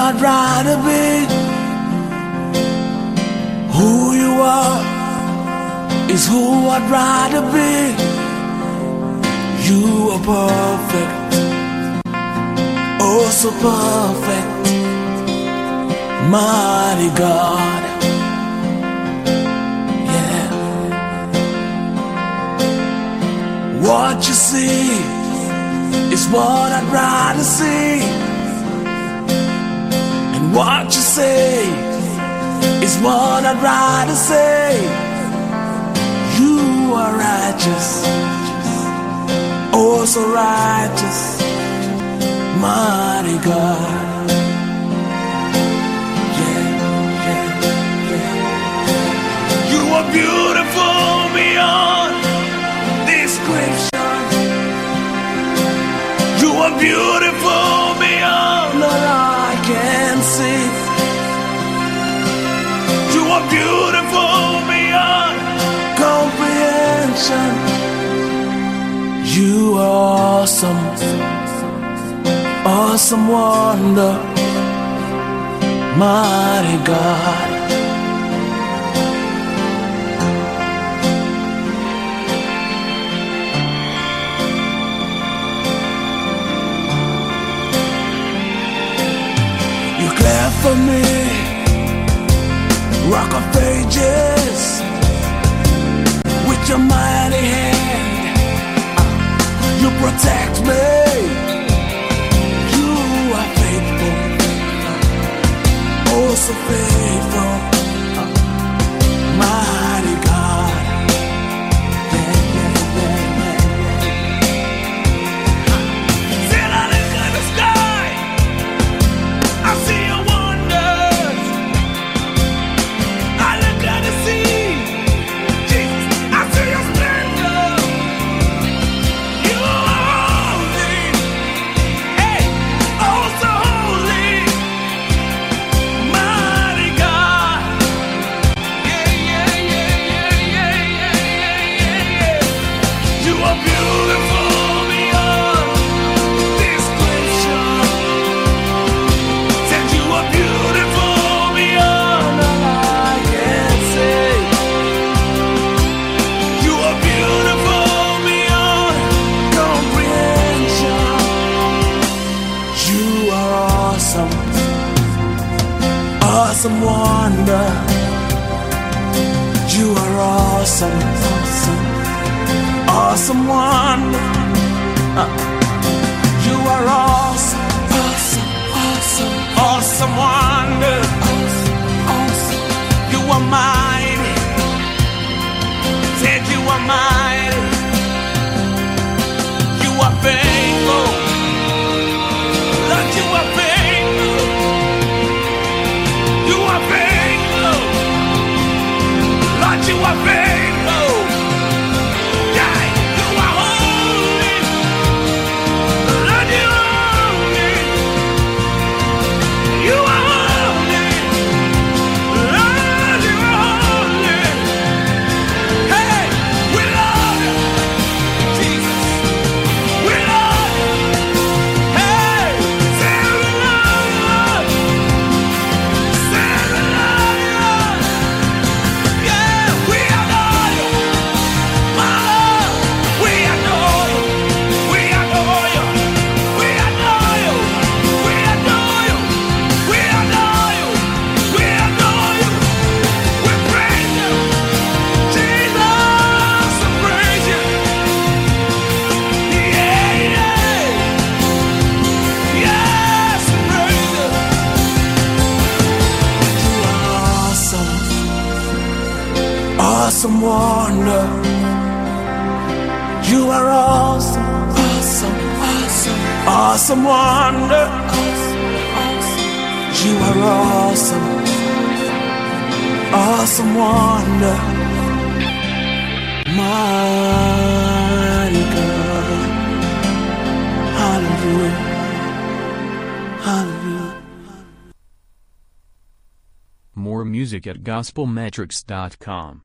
I'd rather be. Who you are is who I'd rather be. You are perfect, oh so perfect, mighty God. Yeah. What you see is what I'd rather see, and what you say is what I'd rather say. You are righteous, oh so righteous, mighty God. Yeah, yeah, yeah. You are beautiful beyond description. You are beautiful beyond all I can see. You are beautiful beyond comprehension. You are awesome, awesome wonder, mighty God. You care for me, Rock of Ages, with your mighty hand, you protect me. You are faithful, oh so faithful, mighty God. Yeah, yeah, yeah, yeah, yeah. Still I look at the sky, I see your wonders. I look at the sea, Jesus, I see your splendor. You are holy, hey, oh so holy, mighty God. Yeah, yeah, yeah, yeah, yeah, yeah, yeah, yeah. You are beautiful beyond description. Said you are beautiful beyond all I can say. You are beautiful beyond comprehension. You are awesome, awesome wonder. You are awesome, awesome, awesome wonder. You are awesome, awesome, awesome, awesome wonder. Awesome. You are mighty. Said you are mighty. You are faithful. Lord, you are faithful. You are faithful. Lord, you are faithful. Yeah, you are holy. Lord, you are holy. You are holy. Lord, you are holy. Hey, we love you, Jesus. We love you. Hey, say we love you. Say we love you. Yeah, we adore you. My Lord, we adore you. We adore you. We adore you. We adore you. We adore you. We adore you. We praise you. Jesus, we praise you. Yeah, yeah. Yes, we praise you. You are awesome, awesome wonder. You are awesome, awesome, awesome, awesome wonder. You are awesome, awesome wonder, mighty God. Hallelujah, hallelujah. More music at gospelmetrics.com.